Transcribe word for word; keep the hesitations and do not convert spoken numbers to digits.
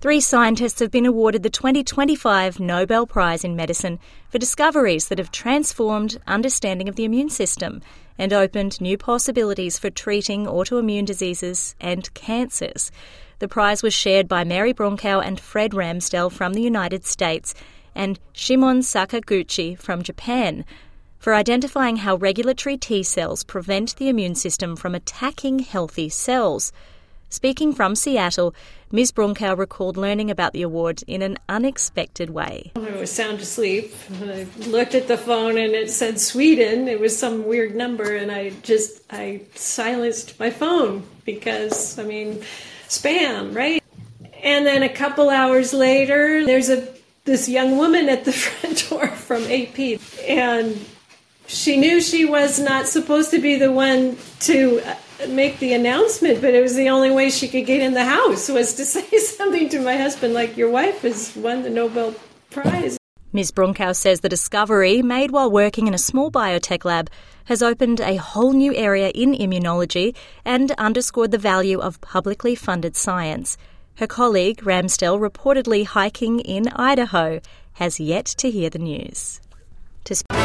Three scientists have been awarded the twenty twenty-five Nobel Prize in Medicine for discoveries that have transformed understanding of the immune system and opened new possibilities for treating autoimmune diseases and cancers. The prize was shared by Mary Brunkow and Fred Ramsdell from the United States and Shimon Sakaguchi from Japan for identifying how regulatory T cells prevent the immune system from attacking healthy cells. Speaking from Seattle, Miz Brunkow recalled learning about the award in an unexpected way. I was sound asleep. I looked at the phone and it said Sweden. It was some weird number, and I just, I silenced my phone because, I mean, spam, right? And then a couple hours later, there's a this young woman at the front door from A P, and she knew she was not supposed to be the one to make the announcement, but it was the only way she could get in the house was to say something to my husband like, your wife has won the Nobel Prize. Miz Brunkow says the discovery, made while working in a small biotech lab, has opened a whole new area in immunology and underscored the value of publicly funded science. Her colleague, Ramsdell, reportedly hiking in Idaho, has yet to hear the news. To